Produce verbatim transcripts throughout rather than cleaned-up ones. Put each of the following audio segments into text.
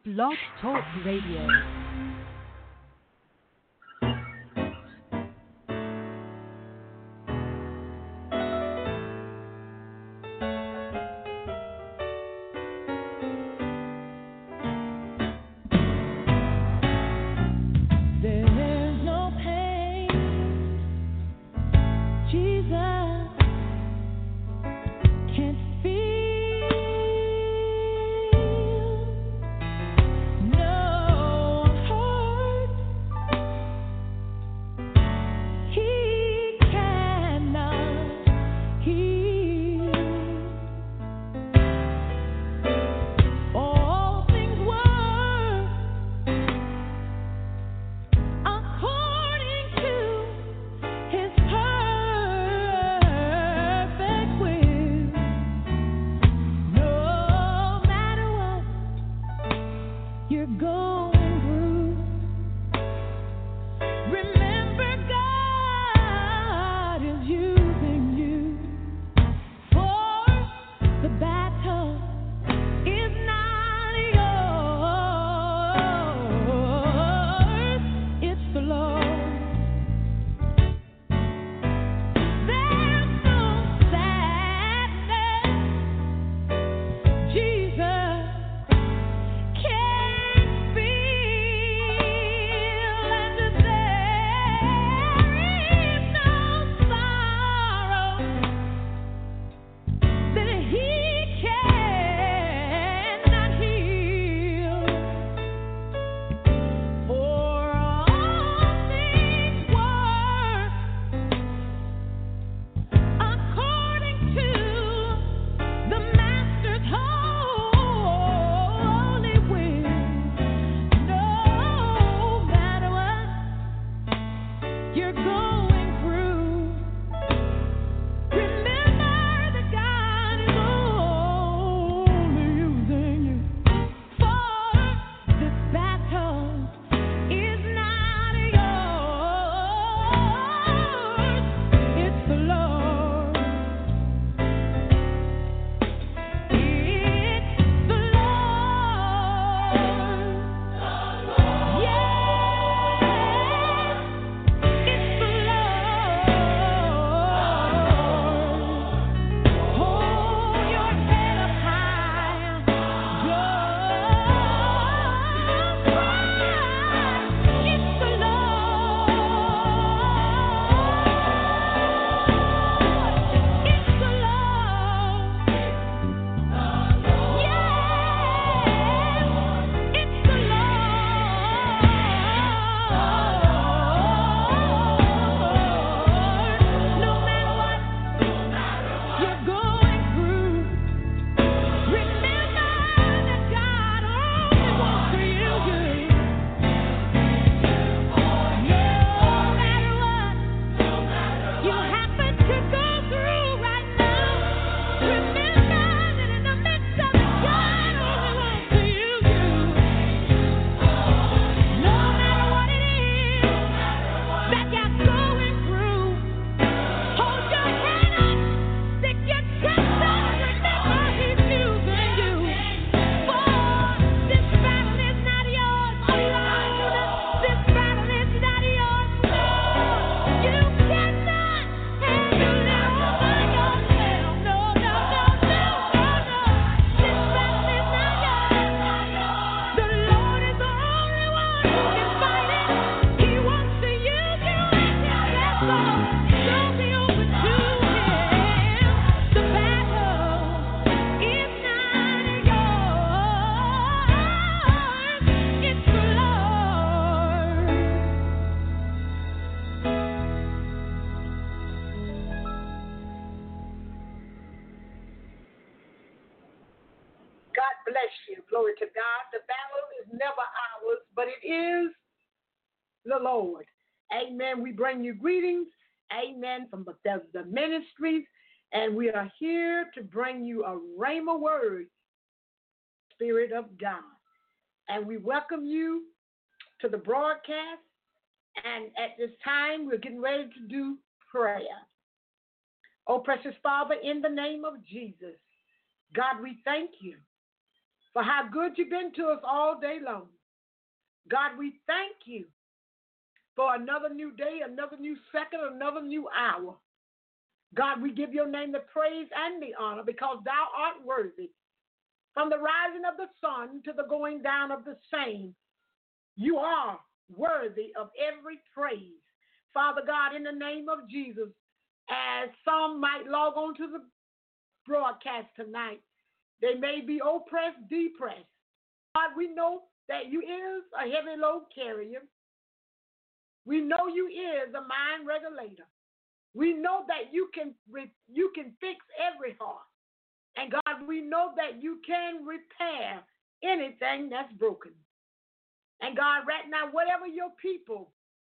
Blog Talk Radio. Lord. Amen. We bring you greetings. Amen. From Bethesda Ministries. And we are here to bring you a rhema word, Spirit of God. And we welcome you to the broadcast. And at this time, we're getting ready to do prayer. Oh, precious Father, in the name of Jesus, God, we thank you. for how good you've been to us all day long. God, we thank you for another new day, another new second, another new hour. God, we give your name the praise and the honor because thou art worthy. From the rising of the sun to the going down of the same, you are worthy of every praise. Father God, in the name of Jesus, as some might log on to the broadcast tonight, they may be oppressed, depressed. God, we know that you is a heavy load carrier. We know you is a mind regulator. We know that you can you can fix every heart. And God, we know that you can repair anything that's broken. And God, right now, whatever your people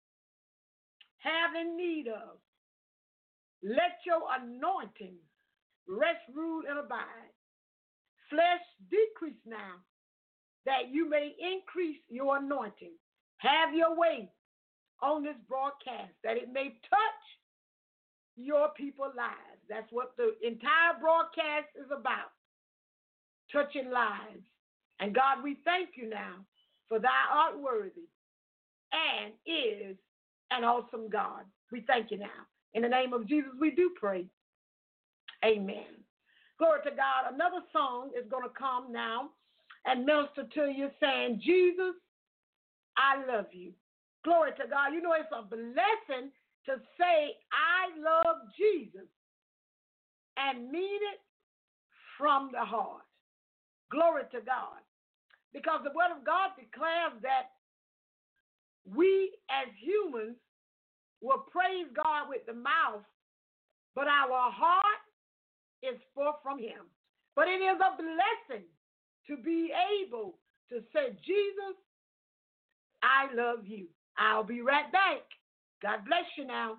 have in need of, let your anointing rest, rule, and abide. Flesh decrease now, that you may increase your anointing. Have your way on this broadcast, that it may touch your people's lives. That's what the entire broadcast is about, touching lives. And God, we thank you now, for thou art worthy and is an awesome God. We thank you now. In the name of Jesus, we do pray. Amen. Glory to God. Another song is going to come now and minister to you, saying, Jesus, I love you. Glory to God. You know, it's a blessing to say, I love Jesus, and mean it from the heart. Glory to God. Because the word of God declares that we as humans will praise God with the mouth, but our heart is far from him. But it is a blessing to be able to say, Jesus, I love you. I'll be right back. God bless you now.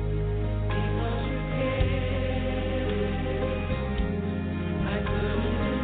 I couldn't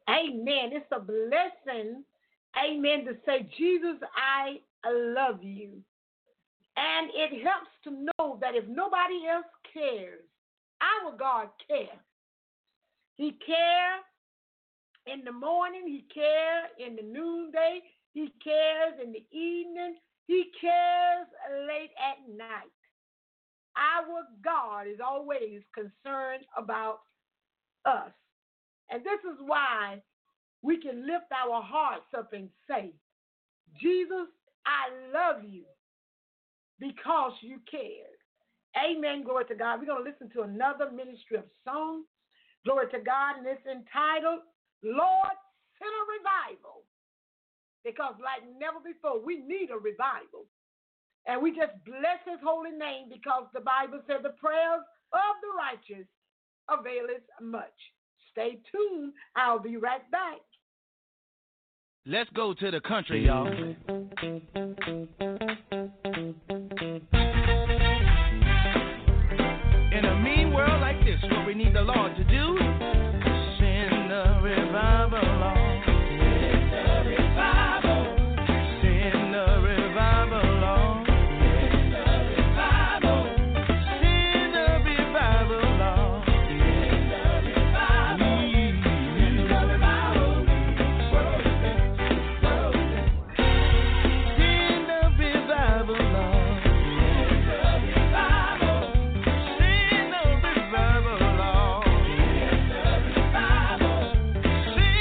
Amen. It's a blessing, amen, to say, Jesus, I love you. And it helps to know that if nobody else cares, our God cares. He cares in the morning. He cares in the noonday. He cares in the evening. He cares late at night. Our God is always concerned about us. And this is why we can lift our hearts up and say, Jesus, I love you because you cared. Amen. Glory to God. We're going to listen to another ministry of song. Glory to God. And it's entitled, Lord, send a revival. Because like never before, we need a revival. And we just bless his holy name because the Bible said the prayers of the righteous availeth much. Stay tuned. I'll be right back. Let's go to the country, y'all. In a mean world like this, what we need the Lord to do, send a revival, Lord. Send a revival. Send a revival, Lord. Send a revival. Send a revival, Lord. Send a revival. Send a revival. Send a revival, Lord. Send a revival. Send a revival, Lord. Send a revival.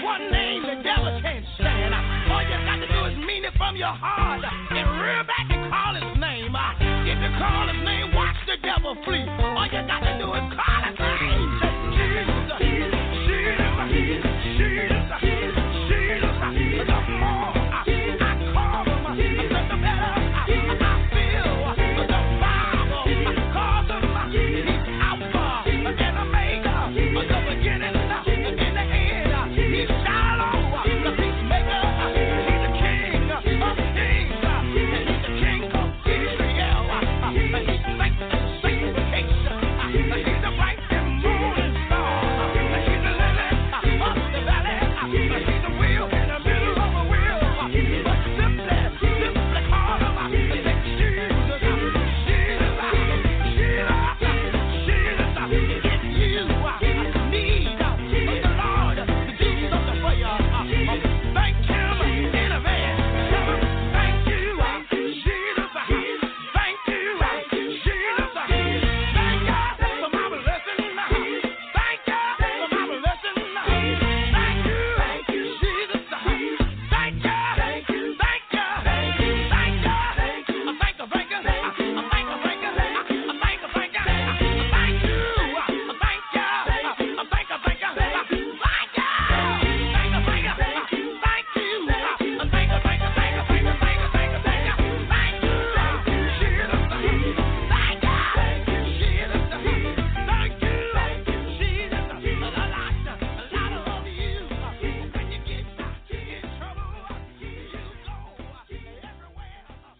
one name the devil can't stand. All you got to do is mean it from your heart and rear back and call his name. If you call his name, watch the devil flee. All you got to do is call his name. Jesus, Jesus, Jesus, Jesus. The more I, I call him, the better I, I feel. The Bible calls him, he's Alpha and Omega, the beginning and the end. He's Shiloh, the peacemaker. He's the King of kings, and he's the King of Israel. He's sanctification. He's the bright and morning star. He's the lily of the valley. He's the wheel in the middle of a wheel. But simply, simply call him Jesus, Jesus, Jesus, Jesus. If you need the Lord to do something for you, thank him in advance. Tell him, thank you, Jesus. Thank you, Jesus. Thank God for my blessing. Thank God for my blessing. Thank you, Jesus. Thank God. Thank you. Thank God. Thank you. Thank God. Thank you. Thank you. Thank you. Thank you. Thank you. Thank you. Thank you. Thank you. Thank you. Thank you. Thank God. Thank you. Thank you. Thank you. Thank God. Thank you. Thank you. Thank you. Thank you. Thank you. Thank you. Thank you. Thank you. Thank you. Thank you. Thank you. Thank you. Thank you. Thank you. Thank you, Jesus. Thank God. Thank you, Jesus. Thank you, Jesus. A lot, a lot of love you. When you get in trouble, you go everywhere.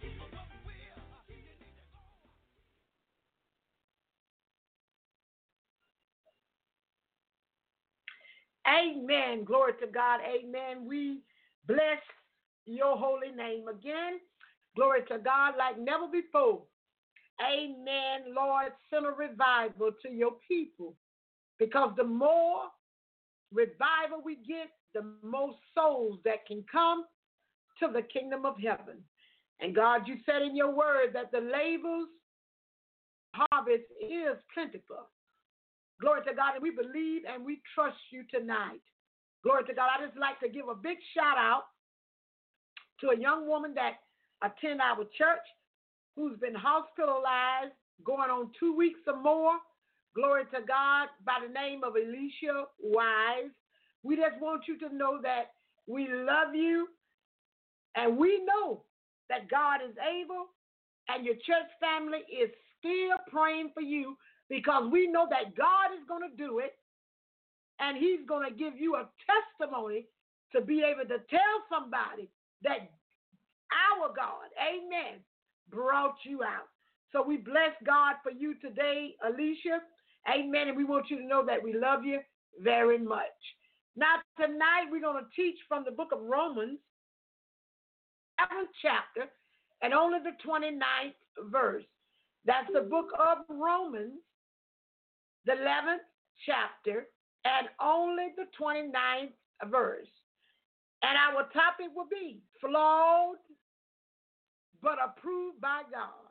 Amen. Glory to God. Amen. We bless your holy name again. Glory to God like never before. Amen. Lord, send a revival to your people, because the more revival we get, the more souls that can come to the kingdom of heaven. And God, you said in your word that the labor's harvest is plentiful. Glory to God, and we believe and we trust you tonight. Glory to God. I just like to give a big shout out to a young woman that attend our church who's been hospitalized going on two weeks or more. Glory to God, by the name of Alicia Wise. We just want you to know that we love you, and we know that God is able, and your church family is still praying for you, because we know that God is going to do it, and he's going to give you a testimony to be able to tell somebody that our God, amen, brought you out. So we bless God for you today, Alicia, amen, and we want you to know that we love you very much. Now, tonight we're going to teach from the book of Romans, seventh chapter, and only the twenty-ninth verse. That's the book of Romans, the eleventh chapter, and only the twenty-ninth verse. And our topic will be flawed but approved by God.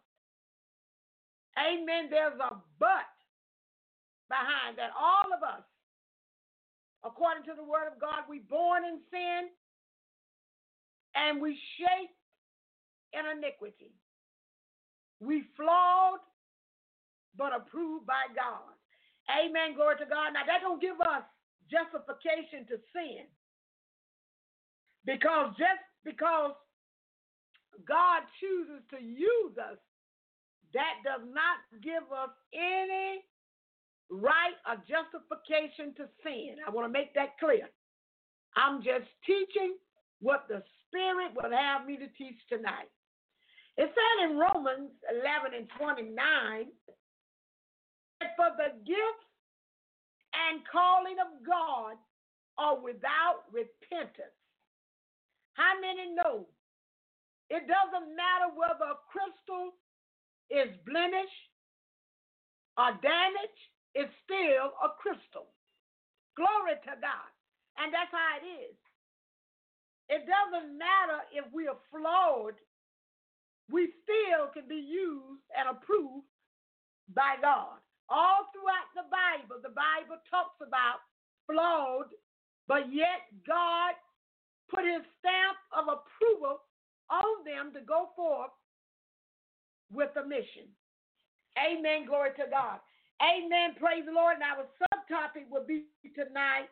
Amen. There's a but behind that. All of us, according to the word of God, we born in sin and we shaped in iniquity. We flawed but approved by God. Amen. Glory to God. Now, that don't give us justification to sin. Because just because God chooses to use us, that does not give us any right or justification to sin. I want to make that clear. I'm just teaching what the Spirit would have me to teach tonight. It said in Romans eleven and twenty-nine, for the gifts and calling of God are without repentance. How many know it doesn't matter whether a crystal is blemished or damaged, it's still a crystal. Glory to God. And that's how it is. It doesn't matter if we are flawed, we still can be used and approved by God. All throughout the Bible, the Bible talks about flawed But yet God put his stamp of approval on them to go forth with a mission. Amen. Glory to God. Amen. Praise the Lord. And our subtopic will be tonight,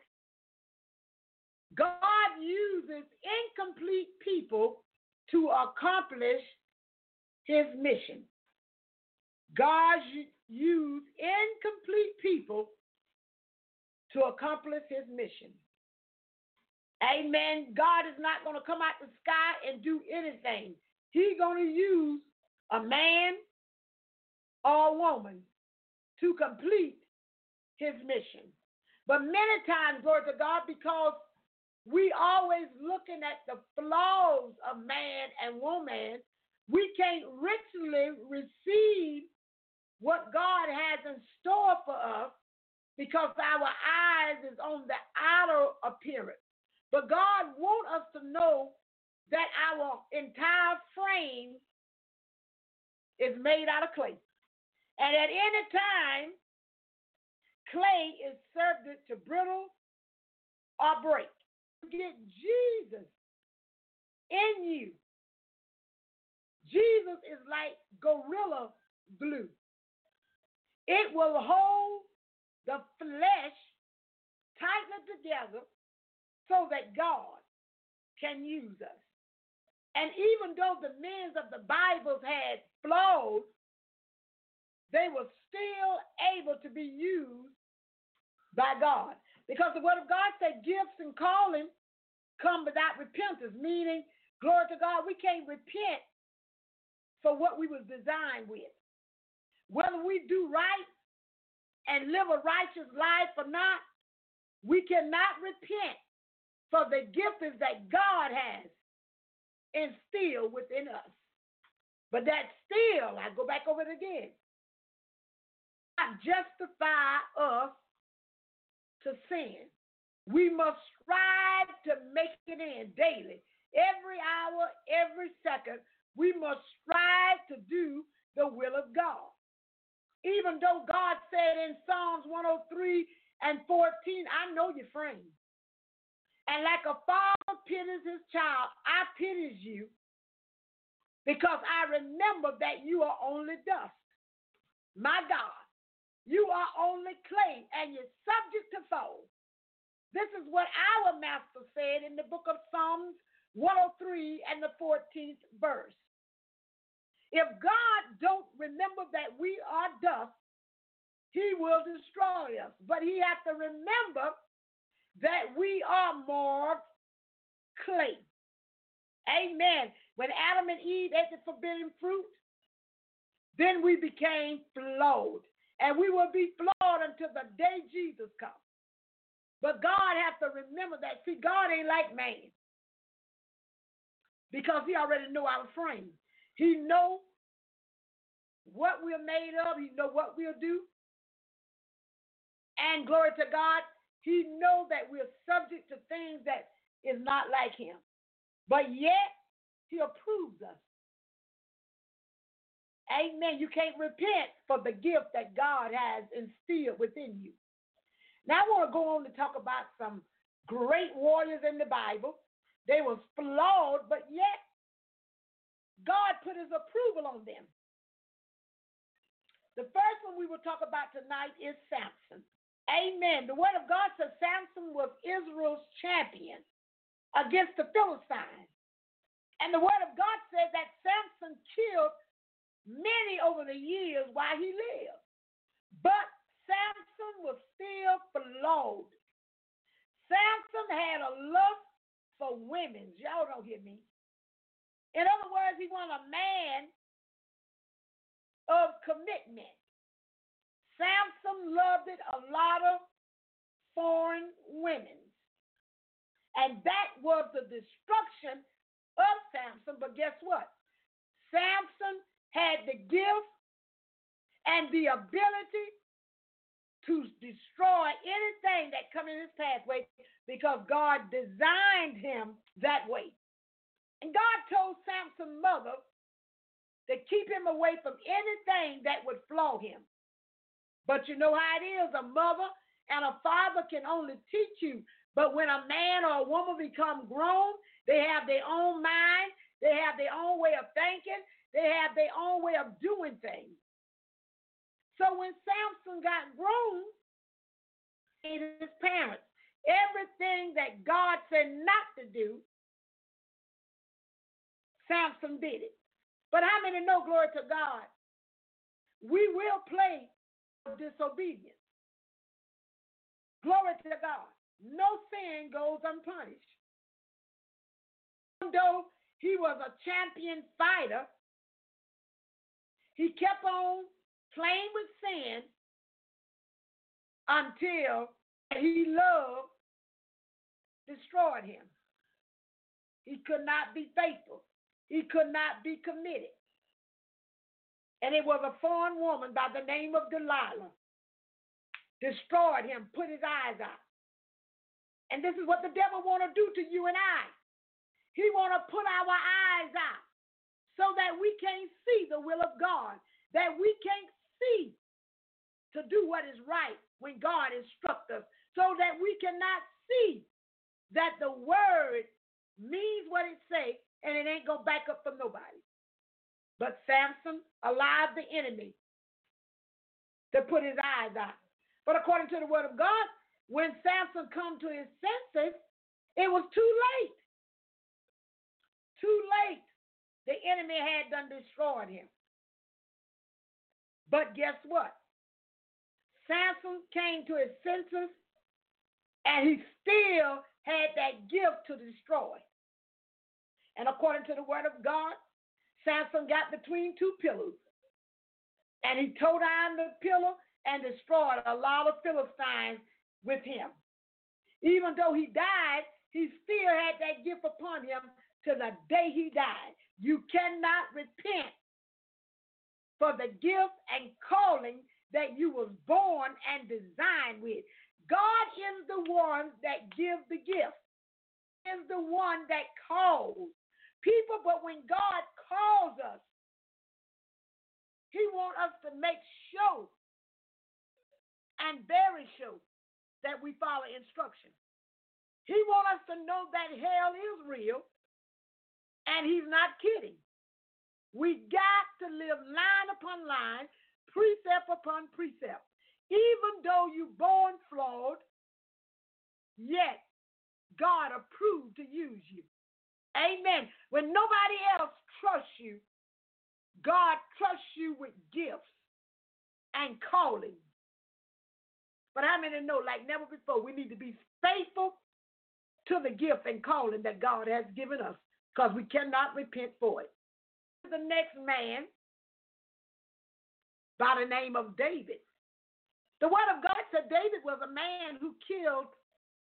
God uses incomplete people to accomplish his mission. God used incomplete people to accomplish his mission. Amen. God is not going to come out the sky and do anything. He's going to use a man or a woman to complete his mission. But many times, glory to God, because we always looking at the flaws of man and woman, we can't richly receive what God has in store for us because our eyes is on the outer appearance. But God wants us to know that our entire frame is made out of clay. And at any time, clay is subject to brittle or break. Get Jesus in you. Jesus is like Gorilla Glue. It will hold the flesh tightly together so that God can use us. And even though the men of the Bible had flaws, they were still able to be used by God. Because the word of God said gifts and calling come without repentance, meaning, glory to God, we can't repent for what we was designed with. Whether we do right and live a righteous life or not, we cannot repent for the gifts that God has instilled within us. But that still, I go back over it again, not justify us to sin. We must strive to make it in daily. Every hour, every second, we must strive to do the will of God. Even though God said in Psalms one oh three and fourteen, I know your frame. And like a father pities his child, I pity you because I remember that you are only dust. My God, you are only clay and you're subject to fall. This is what our master said in the book of Psalms one oh three and the fourteenth verse. If God don't remember that we are dust, he will destroy us. But he has to remember that we are marked clay. Amen. When Adam and Eve ate the forbidden fruit, then we became flawed. And we will be flawed until the day Jesus comes. But God has to remember that. See, God ain't like man. Because he already know our frame. He know what we're made of. He know what we'll do. And glory to God, he know that we're subject to things that is not like him. But yet, he approves us. Amen. You can't repent for the gift that God has instilled within you. Now, I want to go on to talk about some great warriors in the Bible. They were flawed, but yet God put his approval on them. The first one we will talk about tonight is Samson. Amen. The word of God says Samson was Israel's champion against the Philistines. And the word of God said that Samson killed many over the years while he lived. But Samson was still flawed. Samson had a lust for women. Y'all don't hear me. In other words, he was a man of commitment. Samson loved it a lot of foreign women. And that was the destruction of Samson. But guess what? Samson had the gift and the ability to destroy anything that come in his pathway because God designed him that way. And God told Samson's mother to keep him away from anything that would flaw him. But you know how it is, a mother and a father can only teach you But when a man or a woman become grown, they have their own mind, they have their own way of thinking, they have their own way of doing things. So when Samson got grown, he hated his parents. Everything that God said not to do, Samson did it. But how many know, glory to God, we will play disobedience. Glory to God. No sin goes unpunished. Even though he was a champion fighter, he kept on playing with sin until he loved destroyed him. He could not be faithful. He could not be committed. And it was a foreign woman by the name of Delilah. Destroyed him, put his eyes out. And this is what the devil want to do to you and I. He want to put our eyes out so that we can't see the will of God, that we can't see to do what is right when God instructs us, so that we cannot see that the word means what it says and it ain't going to back up from nobody. But Samson allowed the enemy to put his eyes out. But according to the word of God, when Samson come to his senses, it was too late. Too late. The enemy had done destroyed him. But guess what? Samson came to his senses, and he still had that gift to destroy. And according to the word of God, Samson got between two pillars, and he tore down the pillar and destroyed a lot of Philistines with him. Even though he died, he still had that gift upon him to the day he died. You cannot repent for the gift and calling that you was born and designed with. God is the one that gives the gift, is the one that calls people. But when God calls us, he wants us to make sure and very sure that we follow instruction. He wants us to know that hell is real, and he's not kidding. We got to live line upon line, precept upon precept. Even though you're born flawed, yet God approved to use you. Amen. When nobody else trusts you, God trusts you with gifts and calling. But how many know, like never before, we need to be faithful to the gift and calling that God has given us, because we cannot repent for it. The next man by the name of David. The word of God said David was a man who killed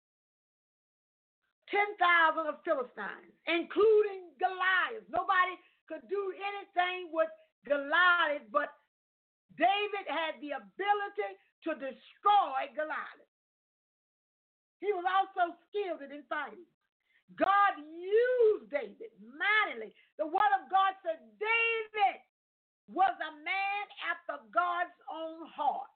ten thousand of Philistines, including Goliath. Nobody could do anything with Goliath, but David had the ability to destroy Goliath. He was also skilled in fighting. God used David mightily. The word of God said David was a man after God's own heart.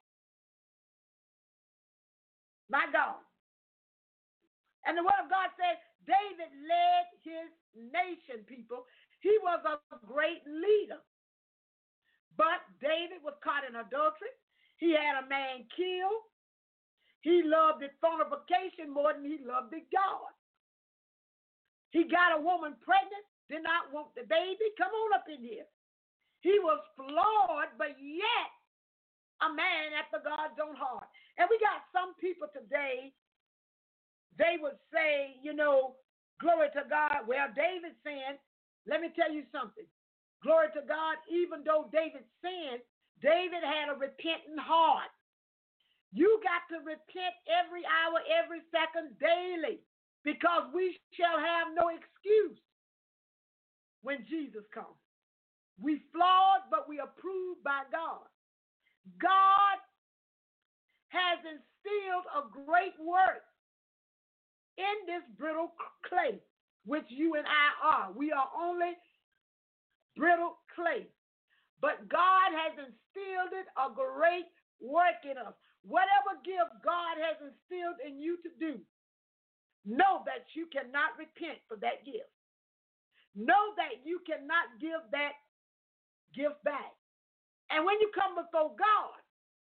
My God. And the word of God said David led his nation, people. He was a great leader. But David was caught in adultery. He had a man killed. He loved his fornication more than he loved his God. He got a woman pregnant, did not want the baby. Come on up in here. He was flawed, but yet a man after God's own heart. And we got some people today, they would say, you know, glory to God. Well, David sinned. Let me tell you something. Glory to God, even though David sinned, David had a repentant heart. You got to repent every hour, every second, daily, because we shall have no excuse when Jesus comes. We flawed, but we approved by God. God has instilled a great work in this brittle clay, which you and I are. We are only brittle clay. But God has instilled it a great work in us. Whatever gift God has instilled in you to do, know that you cannot repent for that gift. Know that you cannot give that gift back. And when you come before God,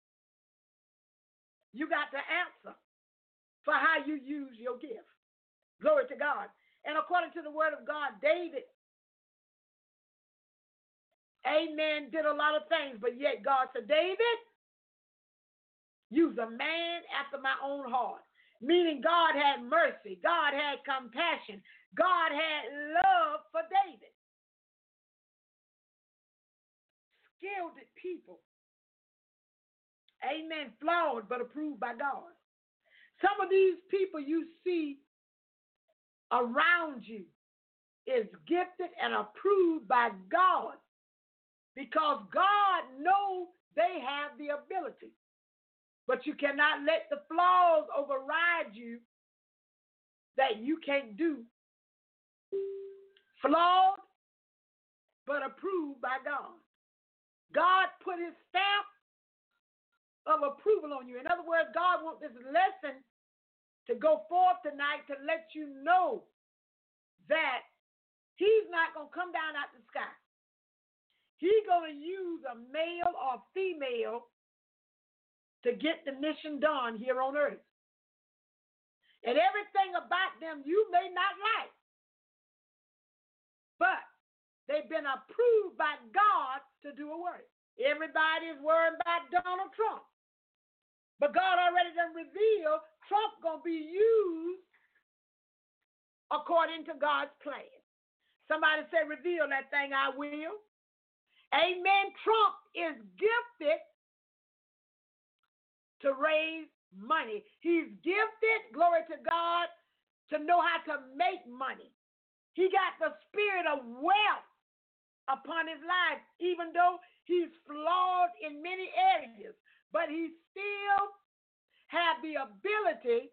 you got to answer for how you use your gift. Glory to God. And according to the word of God, David, amen, did a lot of things, but yet God said, David, you's a man after my own heart. Meaning God had mercy. God had compassion. God had love for David. Skilled people. Amen. Flawed but approved by God. Some of these people you see around you is gifted and approved by God because God knows they have the ability. But you cannot let the flaws override you that you can't do. Flawed but approved by God. God put his stamp of approval on you. In other words, God wants this lesson to go forth tonight to let you know that he's not going to come down out the sky. He's going to use a male or female to get the mission done here on earth. And everything about them you may not like. But they've been approved by God to do a work. Everybody is worried about Donald Trump. But God already done revealed Trump going to be used according to God's plan. Somebody say, reveal that thing, I will. Amen. Trump is gifted to raise money. He's gifted, glory to God, to know how to make money. He got the spirit of wealth upon his life, even though he's flawed in many areas, but he still has the ability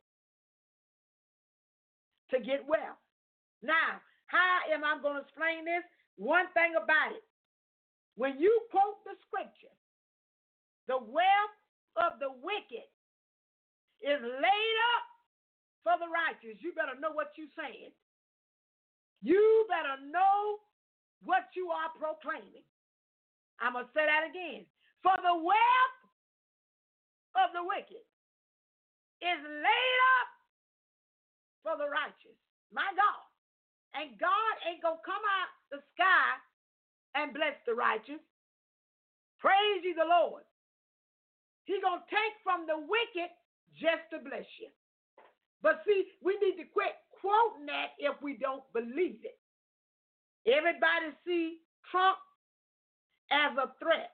to get wealth. Now, how am I going to explain this? One thing about it, when you quote the scripture, the wealth of the wicked is laid up for the righteous. You better know what you're saying. You better know what you are proclaiming. I'm going to say that again. For the wealth of the wicked is laid up for the righteous. My God. And God ain't going to come out the sky and bless the righteous. Praise ye the Lord. He's going to take from the wicked just to bless you. But see, we need to quit quoting that if we don't believe it. Everybody see Trump as a threat.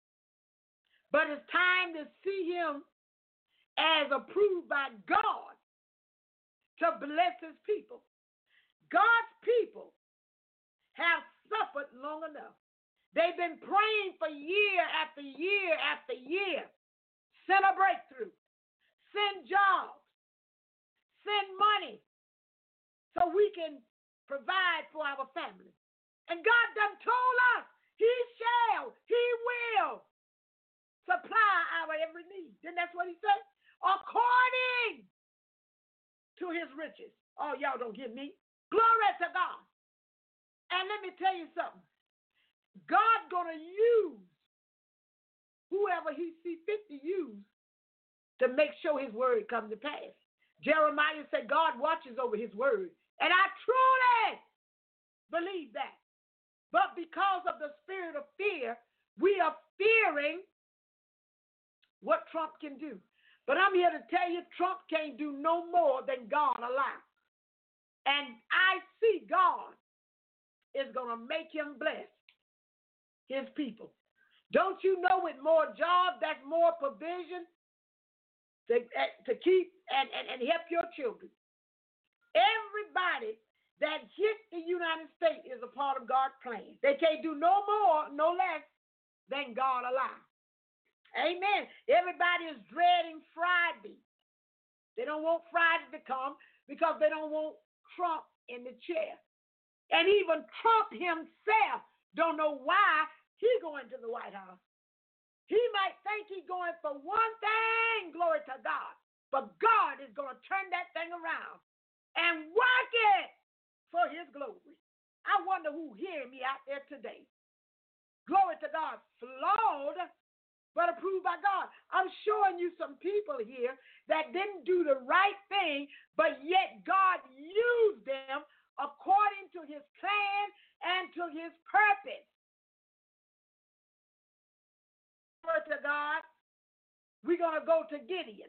But it's time to see him as approved by God to bless his people. God's people have suffered long enough. They've been praying for year after year after year. Send a breakthrough. Send jobs. Send money so we can provide for our family. And God done told us he shall, he will supply our every need. Didn't that's what he said? According to his riches. Oh, y'all don't get me. Glory to God. And let me tell you something. God's going to use whoever he sees fit to use to make sure his word comes to pass. Jeremiah said God watches over his word. And I truly believe that. But because of the spirit of fear, we are fearing what Trump can do. But I'm here to tell you, Trump can't do no more than God allow. And I see God is going to make him bless his people. Don't you know with more jobs, that's more provision to, to keep and, and, and help your children. Everybody that hit the United States is a part of God's plan. They can't do no more, no less than God allow. Amen. Everybody is dreading Friday. They don't want Friday to come because they don't want Trump in the chair. And even Trump himself don't know why he's going to the White House. He might think he's going for one thing, glory to God, but God is going to turn that thing around. and work it for his glory. I wonder who hearing me out there today. Glory to God. Flawed, but approved by God. I'm showing you some people here that didn't do the right thing, but yet God used them according to his plan and to his purpose. Glory to God. We're going to go to Gideon.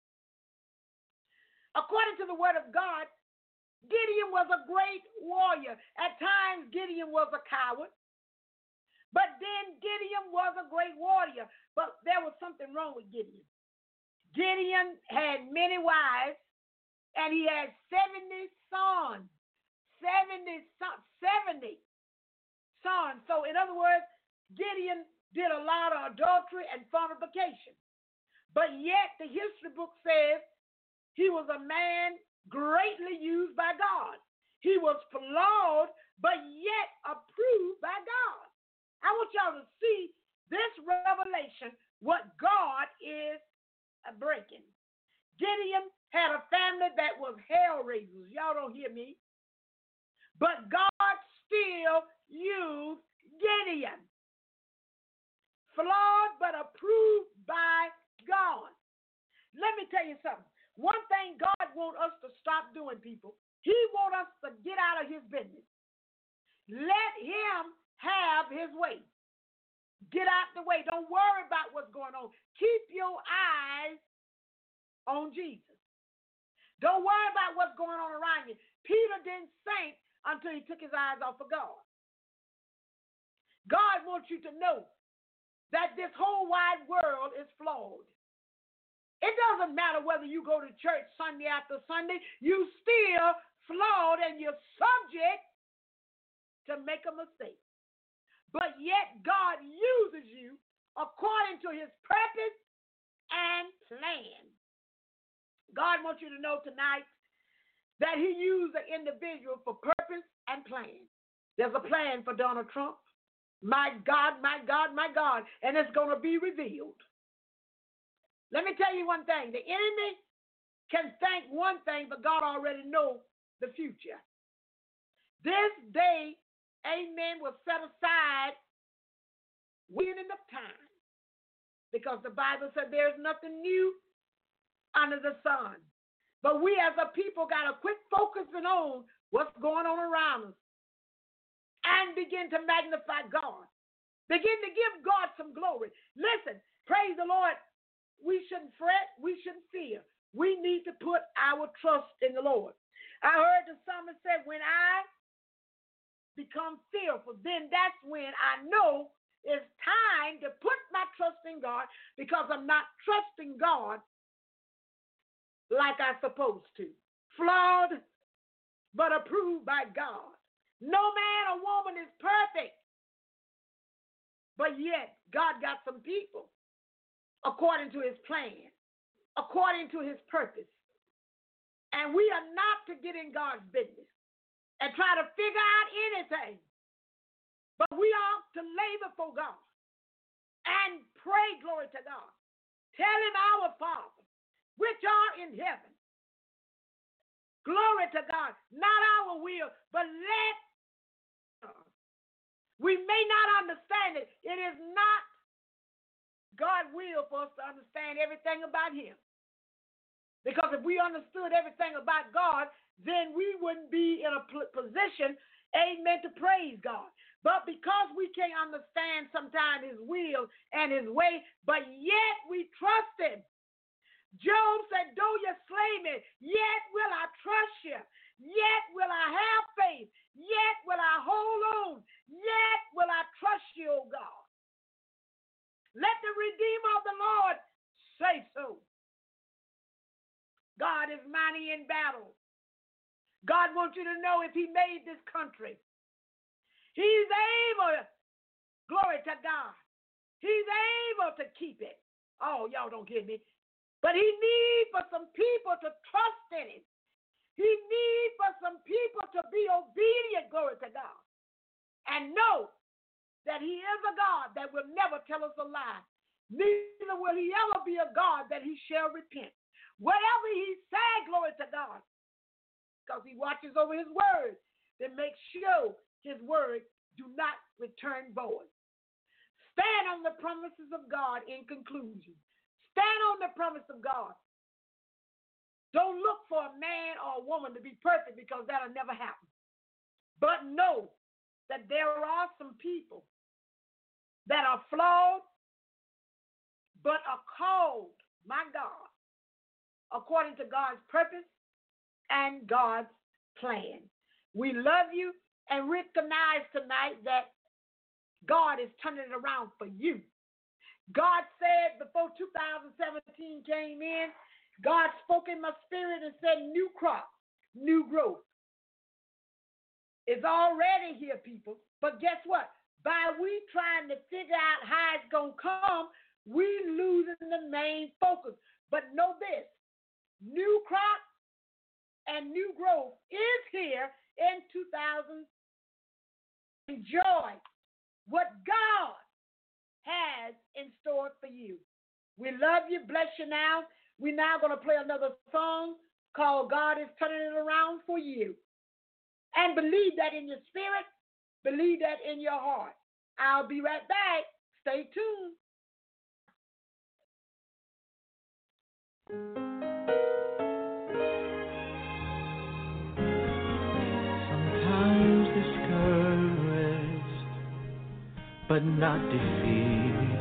According to the word of God, Gideon was a great warrior. At times, Gideon was a coward. But then Gideon was a great warrior. But there was something wrong with Gideon. Gideon had many wives, and he had seventy sons. seventy, seventy sons. So, in other words, Gideon did a lot of adultery and fornication. But yet, the history book says he was a man greatly used by God. He was flawed, but yet approved by God. I want y'all to see this revelation, what God is breaking. Gideon had a family that was hell raisers. Y'all don't hear me. But God still used Gideon. Flawed, but approved by God. Let me tell you something. One thing God wants us to stop doing, people, he wants us to get out of his business. Let him have his way. Get out the way. Don't worry about what's going on. Keep your eyes on Jesus. Don't worry about what's going on around you. Peter didn't sink until he took his eyes off of God. God wants you to know that this whole wide world is flawed. It doesn't matter whether you go to church Sunday after Sunday, you still flawed and you're subject to make a mistake. But yet God uses you according to his purpose and plan. God wants you to know tonight that he used the individual for purpose and plan. There's a plan for Donald Trump. My God, my God, my God. And it's going to be revealed. Let me tell you one thing. The enemy can think one thing, but God already knows the future. This day, amen, was set aside waiting of time. Because the Bible said there's nothing new under the sun. But we as a people got to quit focusing on what's going on around us and begin to magnify God. Begin to give God some glory. Listen, praise the Lord. We shouldn't fret. We shouldn't fear. We need to put our trust in the Lord. I heard the psalmist say, when I become fearful, then that's when I know it's time to put my trust in God, because I'm not trusting God like I'm supposed to. Flawed, but approved by God. No man or woman is perfect. But yet, God got some people according to his plan, according to his purpose. And we are not to get in God's business and try to figure out anything. But we are to labor for God and pray, glory to God. Tell him, our Father, which are in heaven. Glory to God. Not our will, but let us. We may not understand it. It is not God's will for us to understand everything about him. Because if we understood everything about God, then we wouldn't be in a position, amen, to praise God. But because we can't understand sometimes his will and his way, but yet we trust him. Job said, though you slay me, yet will I trust you. Yet will I have faith. Yet will I hold on. Yet will I trust you, O God. Let the Redeemer of the Lord say so. God is mighty in battle. God wants you to know if he made this country, he's able, glory to God, he's able to keep it. Oh, y'all don't get me. But he needs for some people to trust in him. He needs for some people to be obedient, glory to God, and know that he is a God that will never tell us a lie. Neither will he ever be a God that he shall repent. Whatever he said, glory to God, because he watches over his word to make sure his word do not return void. Stand on the promises of God in conclusion. Stand on the promise of God. Don't look for a man or a woman to be perfect because that'll never happen. But know that there are some people that are flawed but are called, my God, according to God's purpose and God's plan. We love you and recognize tonight that God is turning it around for you. God said before two thousand seventeen came in, God spoke in my spirit and said, new crop, new growth. It's already here, people. But guess what? By we trying to figure out how it's going to come, we losing the main focus. But know this, new crop and new growth is here in two thousand. Enjoy what God has in store for you. We love you, bless you now. We're now going to play another song called God is Turning It Around for You. And believe that in your spirit, believe that in your heart. I'll be right back. Stay tuned. Sometimes discouraged, but not defeated.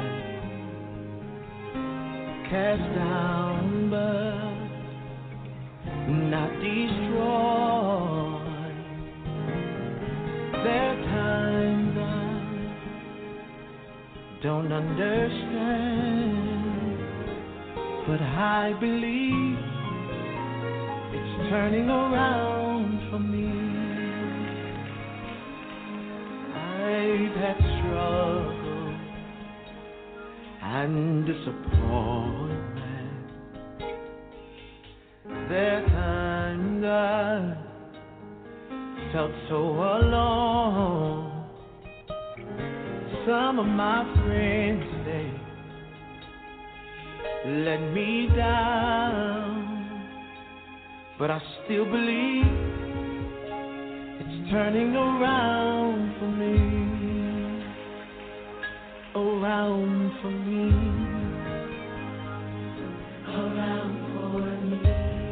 Cast down, but not destroyed. There are times I don't understand, but I believe it's turning around for me. I've had struggle and disappointment. There are times I felt so alone. Some of my friends, they let me down, but I still believe it's turning around for me, around for me, around for me,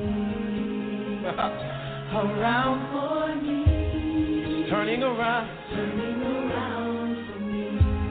around for me, it's turning around, turning around for me,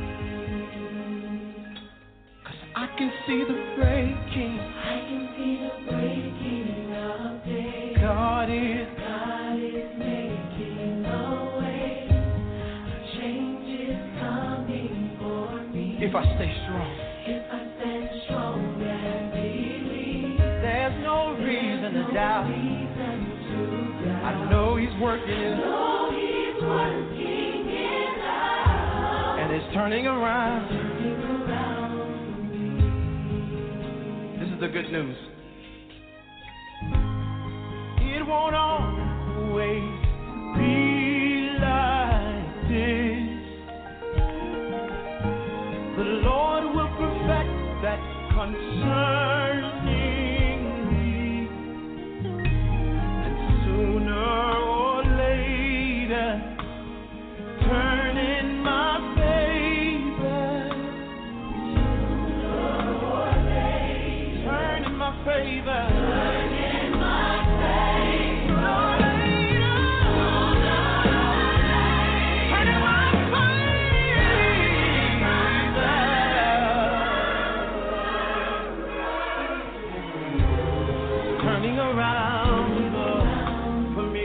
'cause I can see the breaking, I can see the breaking of day. God is, God is making a way. A change is coming for me. If I stay strong, if I stand strong and believe, there's no reason to doubt. I know He's working it. I know He's working it out. And it's turning around. Turning around for me. This is the good news. It won't always be like this. The Lord will perfect that concerning me, and sooner or later turn in my favor. Sooner or later turn in my favor. Turn in my favor. Turn in my turning around for me,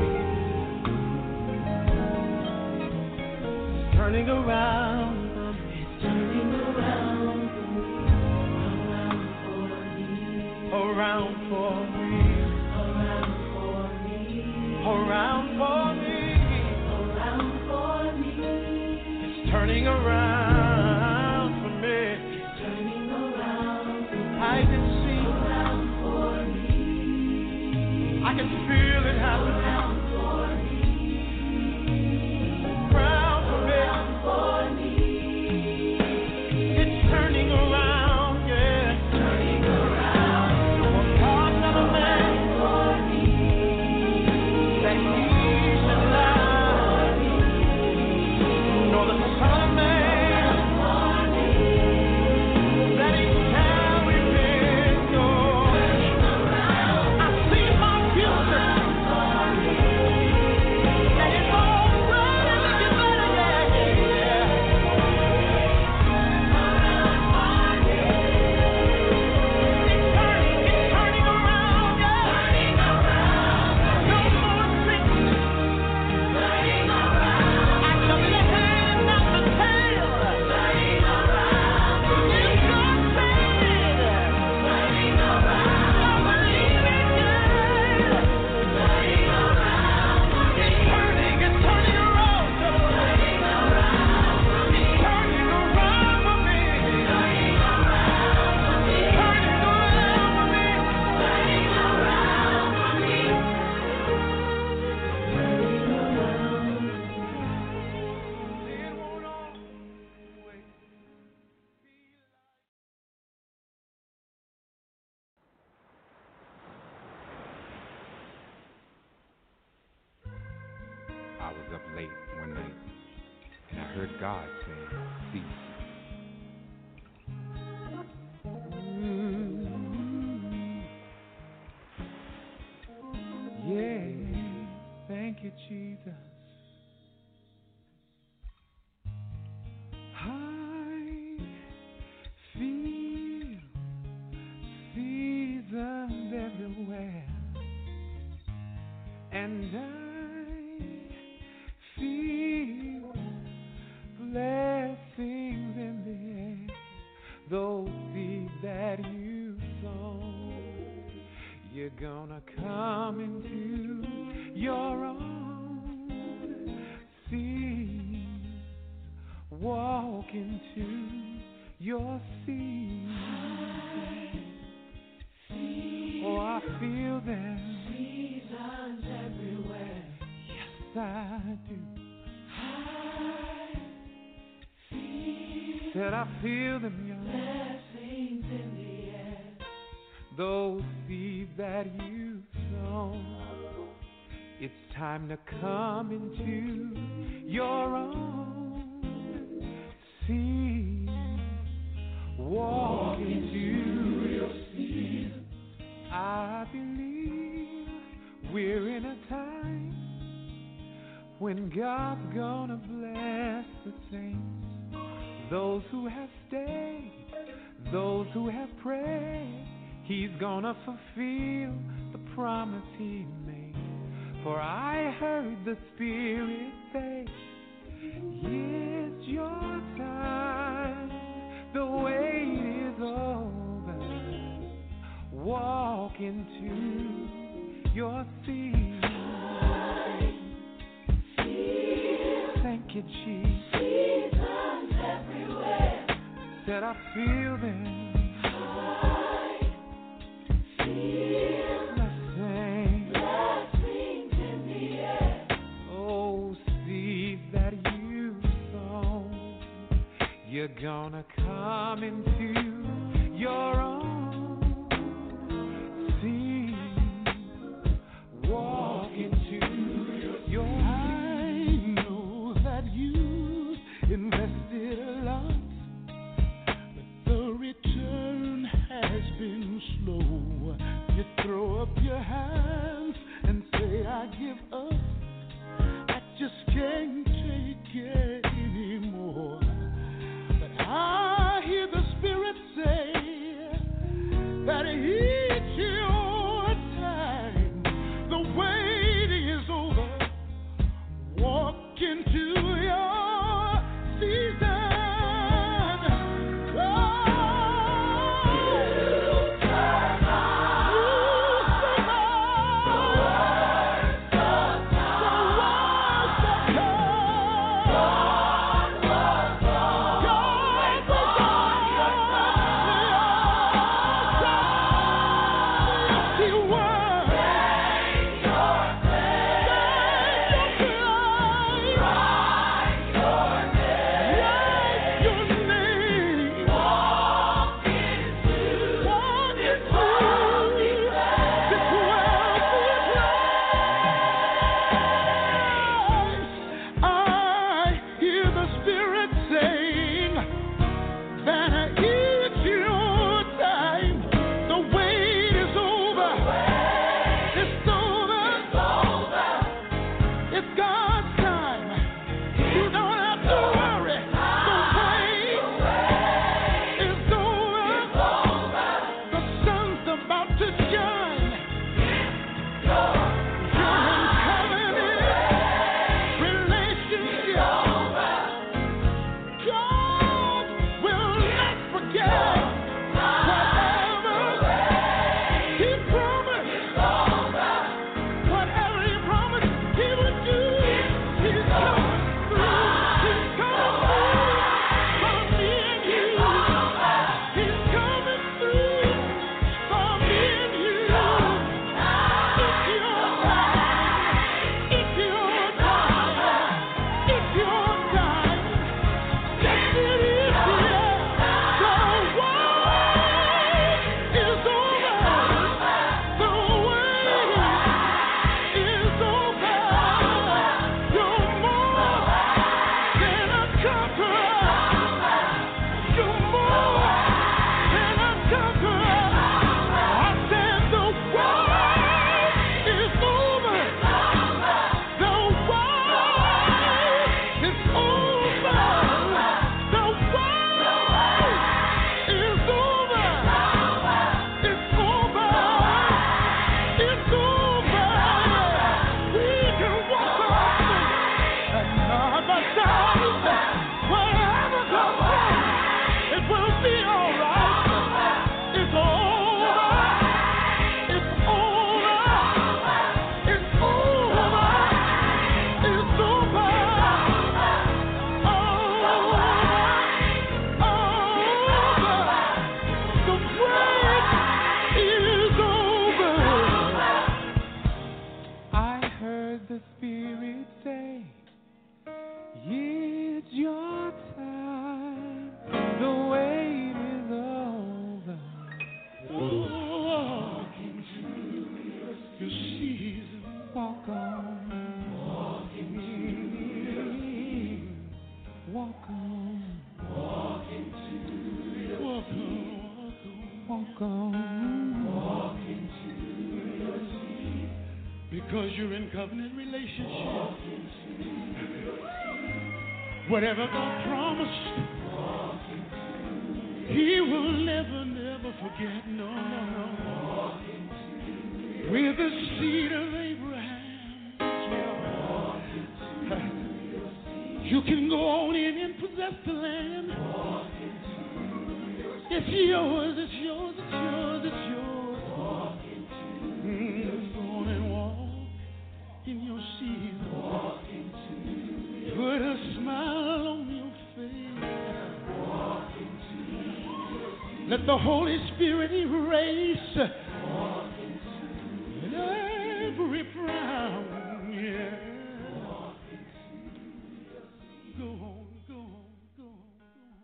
it's turning around for me, it's turning around for me, around for me, around for me, around for me, around for me, it's turning around for me, it's turning around for me. I can see. I can feel it happening. Around for me. It's turning around, yeah. Turning around. No more parts of a man. I was up late one night, and I heard God saying, cease. Mm. Yeah, thank you, Jesus. I feel seasons everywhere, and I feel blessings in the air. Those seeds that you sown, you're gonna come into your own. Seeds, walk into your seeds. Oh, I feel them. Seasons everywhere. Yes, I do. I feel. Said I feel them, young. Blessings in the air. Those seeds that you sown. It's time to come into your own. Seeds. Walk into your seeds. I believe we're in a time when God's gonna bless the saints, those who have stayed, those who have prayed. He's gonna fulfill the promise he made. For I heard the Spirit say, it's your time, the wait is over. Walk into your seed. Thank you, Jesus. Seasons everywhere. Said I feel them. I feel blessings. Blessings in the air. Oh, seed that you sown, you're gonna come into your own. Walk into your. I know that you invested a lot, but the return has been slow. You throw up your hands and say, I give up. I just can't take it anymore. But I hear the Spirit say, Spirit say, it's your time. The wait is over. Walk into your season. Walk on. Walk into Walk on. Walk into your walk on. Walk on. Walk into your season. Because you're in covenant relationship. Whatever God promised, He will never, never forget. No, no, no. With the seed of Abraham, you can go on in and possess the land. It's yours, it's yours, it's yours, it's yours. Mm, go on and walk in your season. Put a smile on your face. Let the Holy Spirit erase every frown. Yeah. Go on, go on, go on, go on.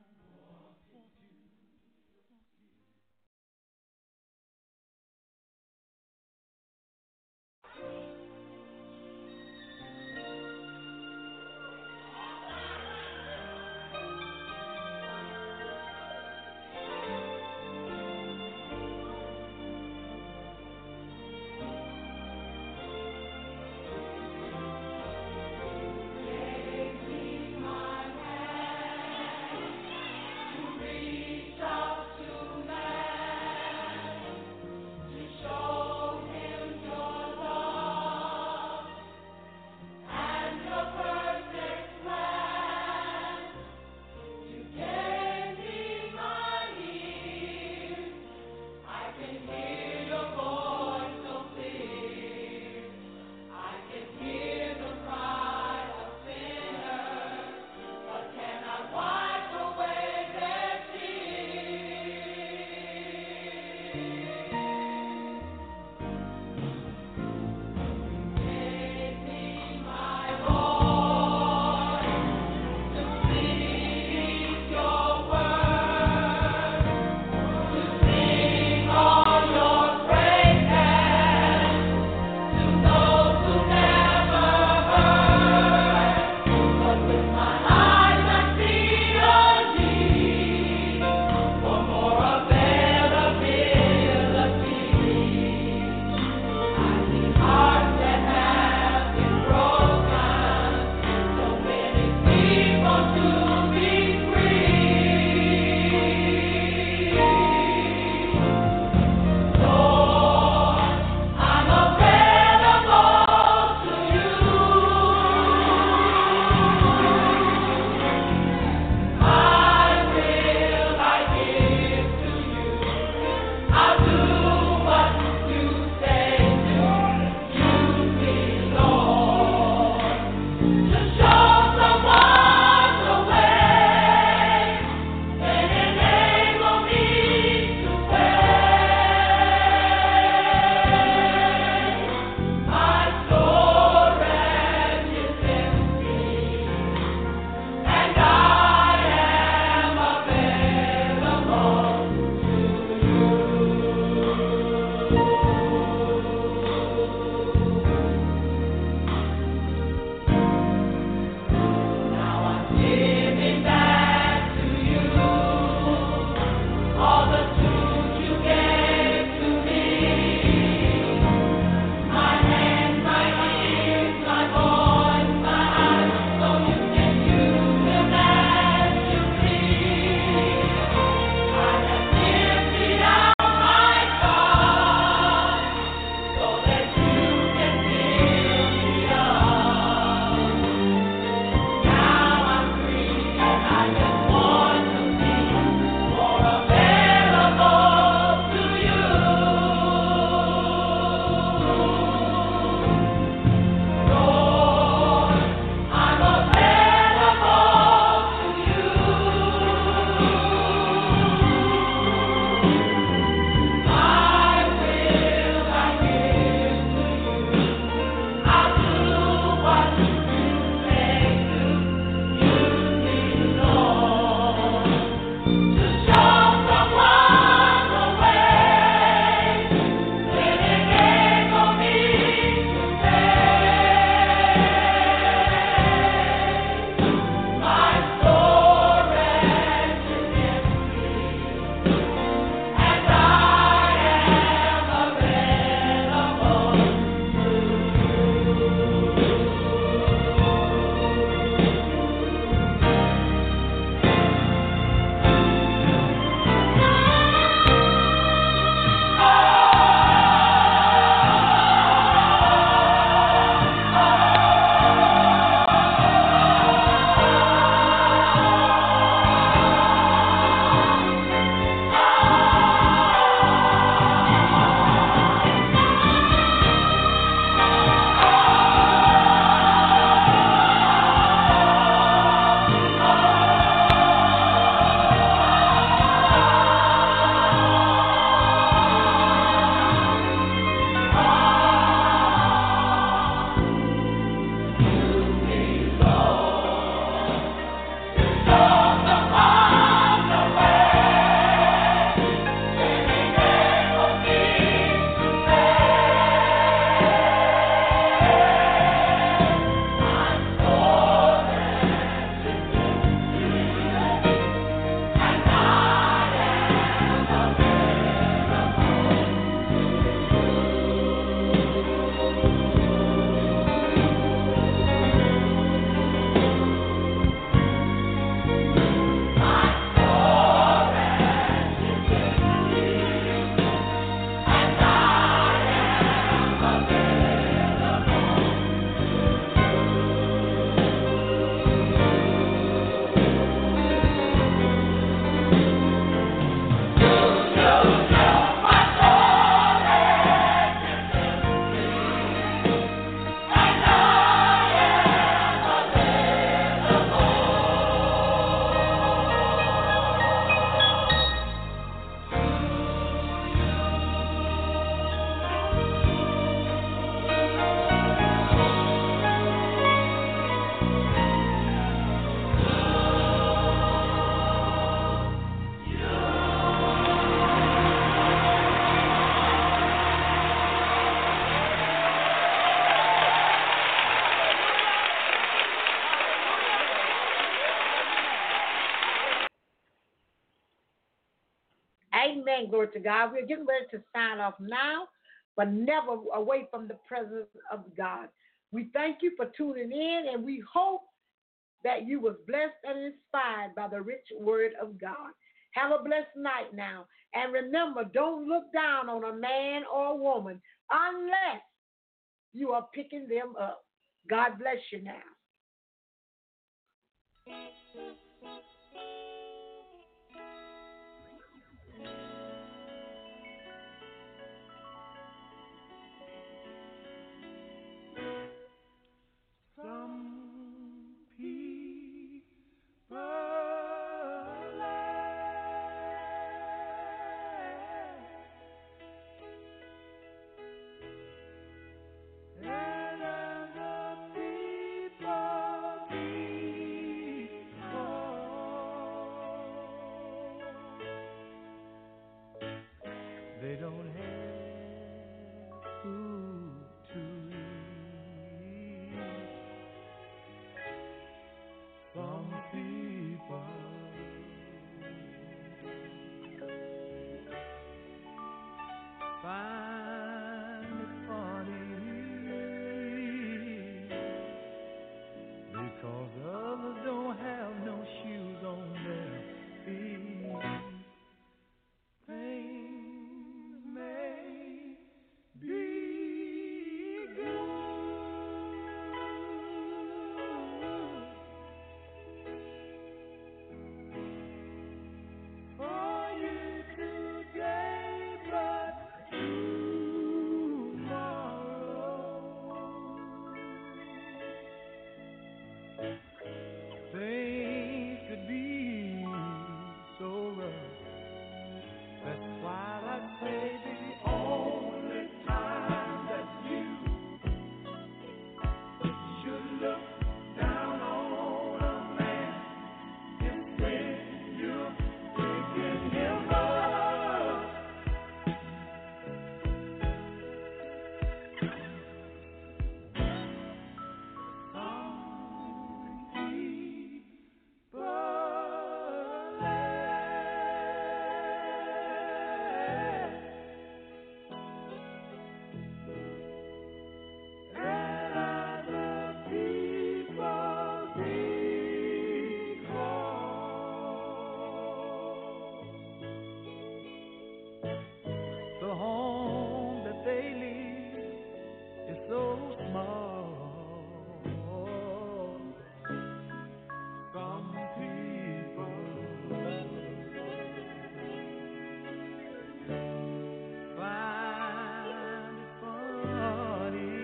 Amen. Glory to God. We're getting ready to sign off now, but never away from the presence of God. We thank you for tuning in, and we hope that you was blessed and inspired by the rich word of God. Have a blessed night now. And remember, don't look down on a man or a woman unless you are picking them up. God bless you now. Some people they don't have food to eat. Some people find it funny because others don't have no shoes on their feet. Things may be good for you today, but tomorrow things could be so rough. That's why I say the only time that you should look down on a man is when you're picking him up. Some people the home that they live is so small. Some people find it funny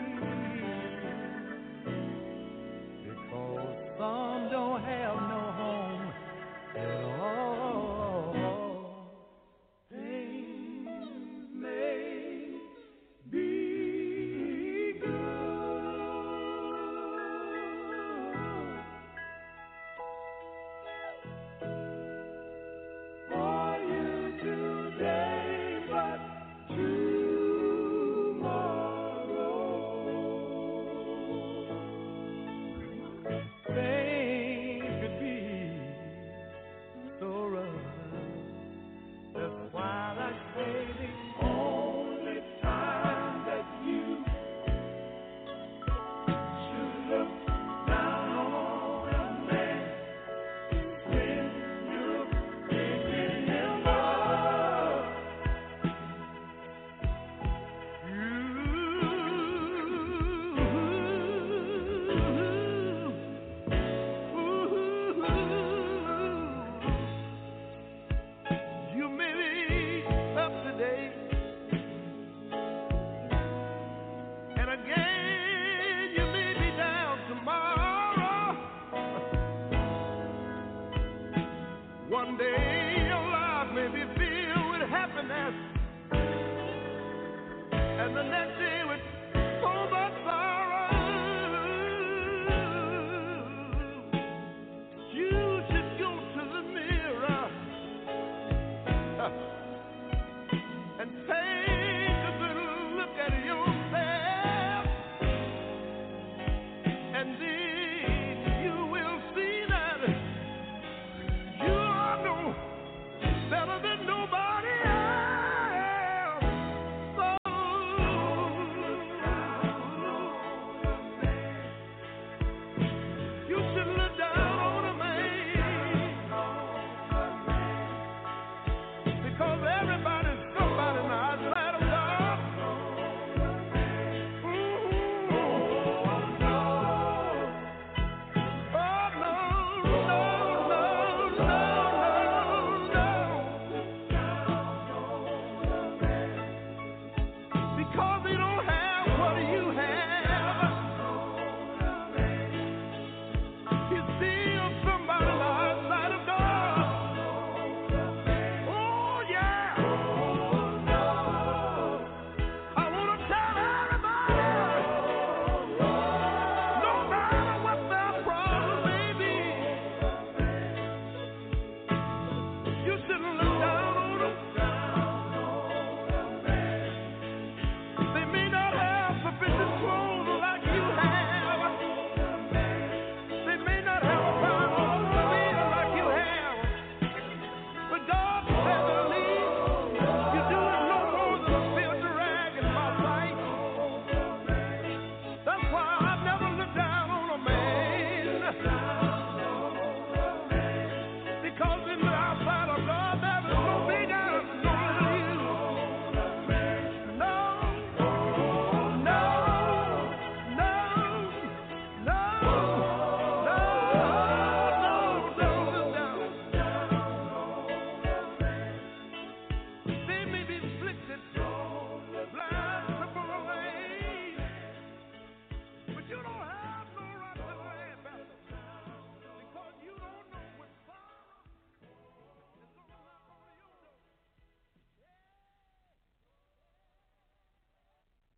because some don't have no home at all. Things may be good for you today, but tomorrow things could be so rough. That's why I say the only time that you should look down on a man is when you're picking him up. You may be up today, and again you may be down tomorrow. One day your life may be filled with happiness, and the next day with so much sorrow. You should go to the mirror and take a good look at yourself, and then